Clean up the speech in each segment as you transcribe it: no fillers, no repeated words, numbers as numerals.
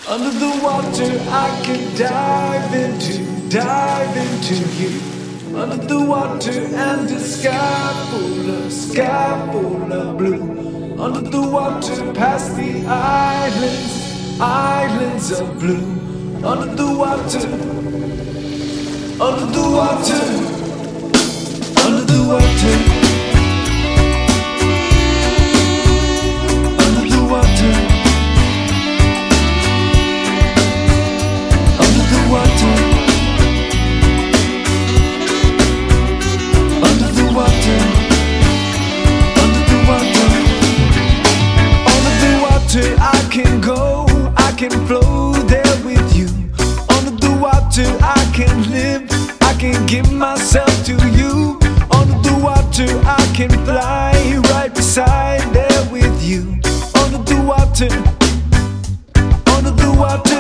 Under the water I can dive into you. Under the water and the sky full of blue. Under the water past the islands of blue. Under the water, under the water, under the water. I can go, I can flow there with you. Under the water I can live, I can give myself to you. Under the water I can fly right beside there with you. Under the water, under the water.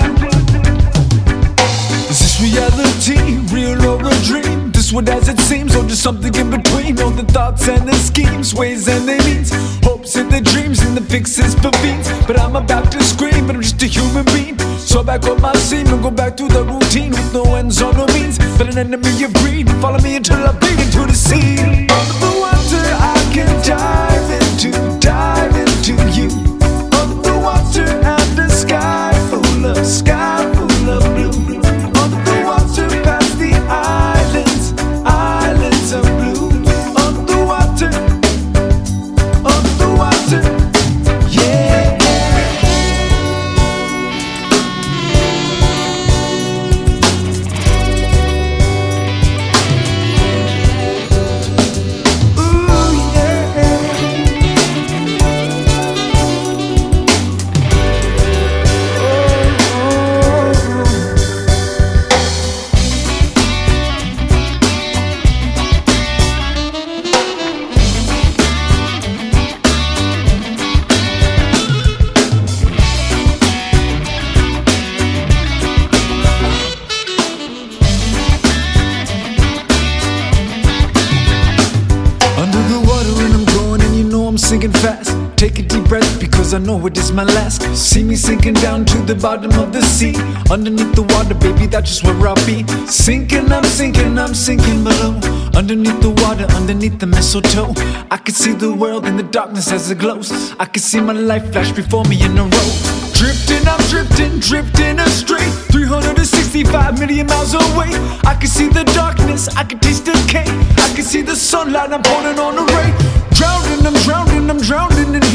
Is this reality, real or a dream? This what as it seems, or just something in between? All the thoughts and the schemes, ways and their means, hopes and the dreams and the fixes for beats. But I'm about to scream, but I'm just a human being. So I back up my scene and go back to the routine with no ends or no means, but an enemy of greed. Follow me until I bleed into the sea. Under the water I can dive into you. Under the water and the sky full of blue. Under the water past the islands of blue. Under the water, under the water. I'm sinking fast. Take a deep breath because I know it is my last. See me sinking down to the bottom of the sea. Underneath the water, baby, that's just where I'll be. Sinking, I'm sinking below. Underneath the water, underneath the mistletoe, I can see the world in the darkness as it glows. I can see my life flash before me in a row. Drifting, I'm drifting astray. 365 million miles away. I can see the darkness, I can taste decay. I can see the sunlight, I'm pouring on a ray. I'm drowning in